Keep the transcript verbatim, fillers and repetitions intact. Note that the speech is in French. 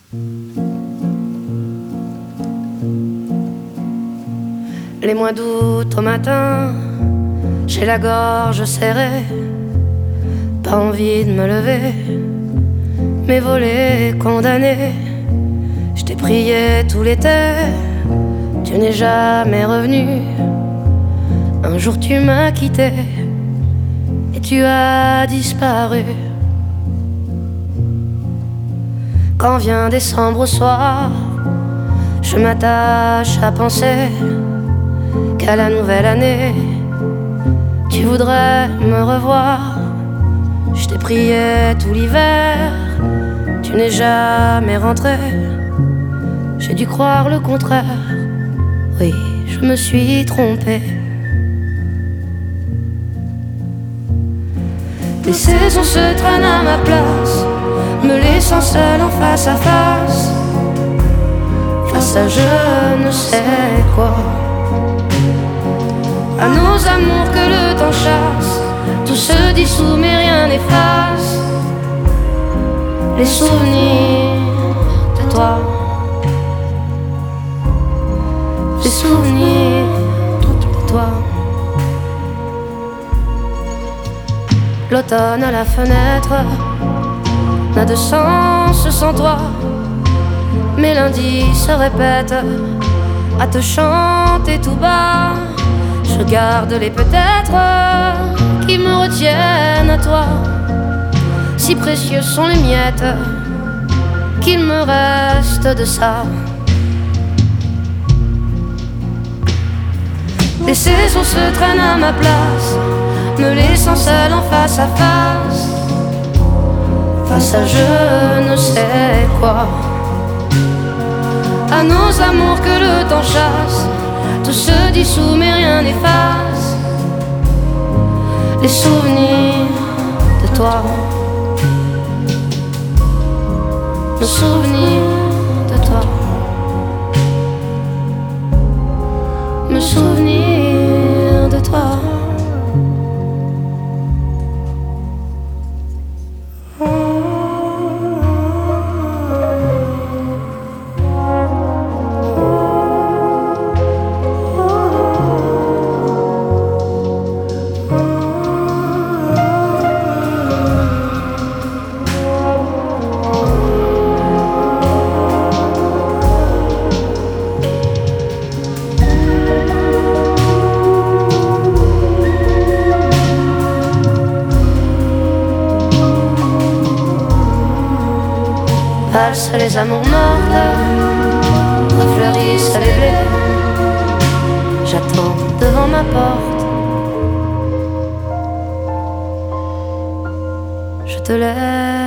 Les mois d'août au matin, j'ai la gorge serrée, pas envie de me lever, mes volets condamnés. Je t'ai prié tout l'été, tu n'es jamais revenu. Un jour tu m'as quitté et tu as disparu. Quand vient décembre au soir, je m'attache à penser qu'à la nouvelle année, tu voudrais me revoir. Je t'ai prié tout l'hiver, tu n'es jamais rentré. J'ai dû croire le contraire, oui, je me suis trompée. Les saisons se traînent à ma place, me laissant seul en face à face, face à je ne sais quoi. À nos amours que le temps chasse, tout se dissout mais rien n'efface les souvenirs de toi. Les souvenirs de toi. L'automne à la fenêtre n'a de sens sans toi. Mes lundis se répètent à te chanter tout bas. Je garde les peut-être qui me retiennent à toi. Si précieux sont les miettes qu'il me reste de ça. Les saisons se traînent à ma place, me laissant seul en face à face, face à je ne sais quoi. À nos amours que le temps chasse, tout se dissout mais rien n'efface les souvenirs de toi. Le souvenir de toi. Me souvenir de toi. Valsent les amours mortes, refleurissent les blés. J'attends devant ma porte, je te laisse.